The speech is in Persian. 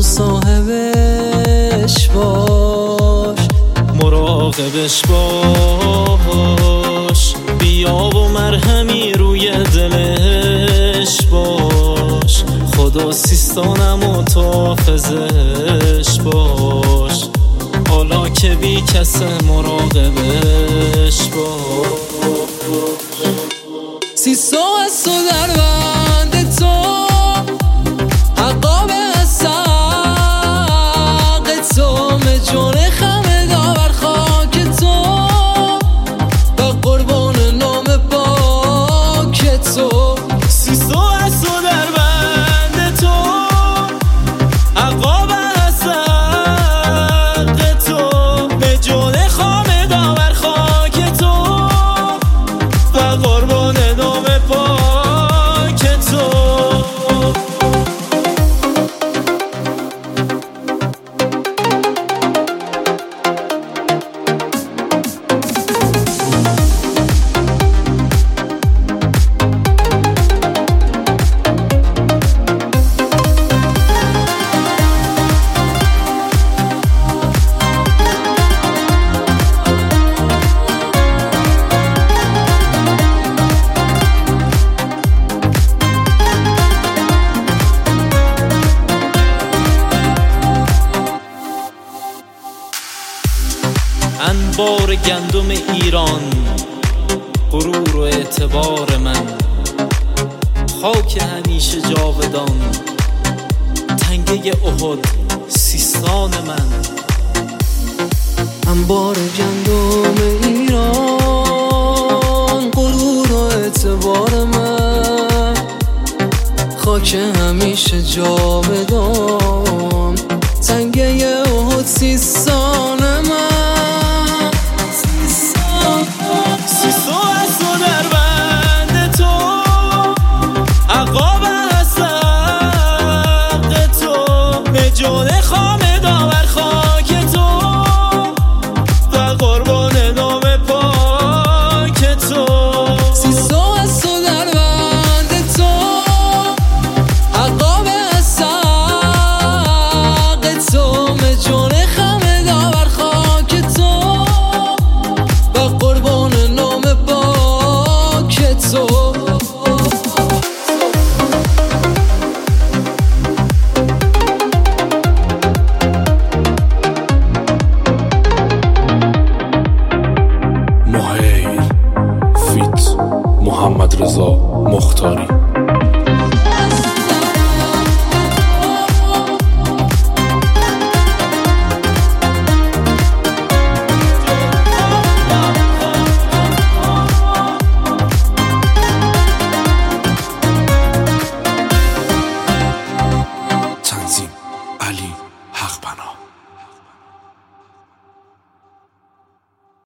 مصاحبش باش، مراقبش باش، بیا و مرهمی روی دلش باش، خدا سیستانم و تافزش باش، حالا که بی کس مراقبش باش. سیسو از تو در بند تو، عقاب از حق تو، مجون خمه داور خاک تو، و قربان نام پاک تو. سیسو از تو در بند تو، عقاب از حق تو، مجون خمه داور خاک تو، و قربان نام پاک تو. انبار گندم ایران، غرور و اعتبار من، خاک همیشه جاودان، تنگه احد سیستان من. انبار گندم ایران، غرور و اعتبار من، خاک همیشه جاودان، تنگه احد سیستان من. سیسو از تو در بند تو، عقاب از حق تو، مجون خامه داور خاک تو، و قربان نام پاک تو. سیسو از تو در بند تو، عقاب از حق تو، مجون خمه داور خاک تو، و قربان نام پاک تو. مهیر فیت محمد رضا مختاری.